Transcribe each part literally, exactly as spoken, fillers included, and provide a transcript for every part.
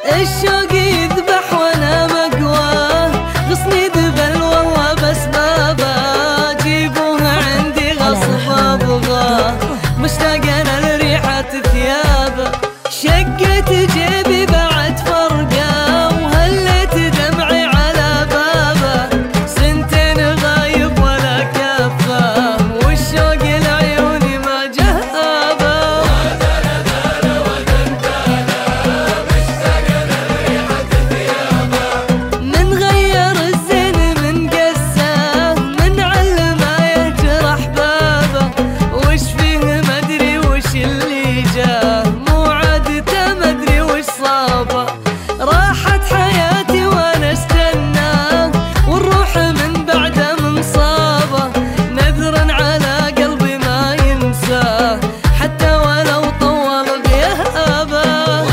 الشوق يذبح وانا مقواه، غصني ذبل والله بس بابا، جيبوه عندي غصب ابغاه، مشتاق انا لريحة ثيابه، شقت جيبي بعد فرقه، وهلت دمعي على بابه، سنتين غايب ولا كفه، والشوق لعيوني ما جهابه. من غير الزين من قساه، من علمه يجرح بابه، وش فيه مدري وش اللي جاه، راحت حياتي وانا استناه، والروح من بعده منصابه، نذر على قلبي ما ينساه، حتى ولو طول غيابه.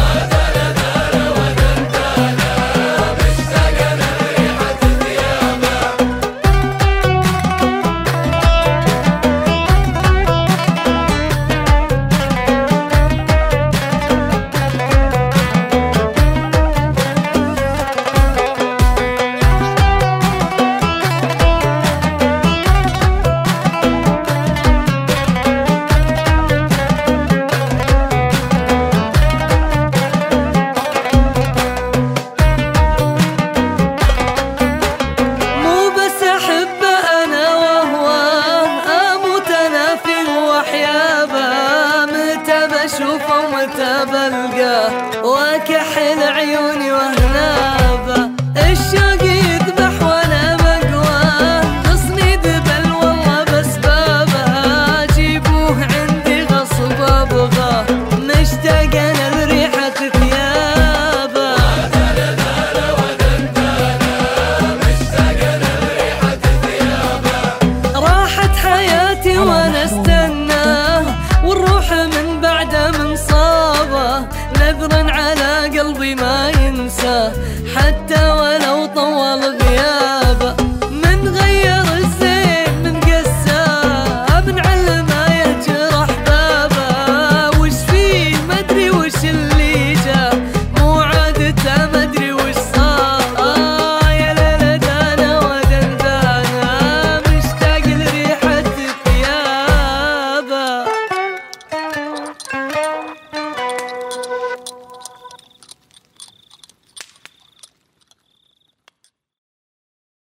اشوفه ومتى بلقاه، واكحل عيوني وهنابه، الشوق يذبح وانا مقواه، غصني ذبل والله بس بابه، جيبوه عندي غصب ابغاه، مشتاق انا لريحة ثيابه. راحت حياتي وانا استناه، والروح من بعده منصابه، نذر على قلبي ما ينساه، حتى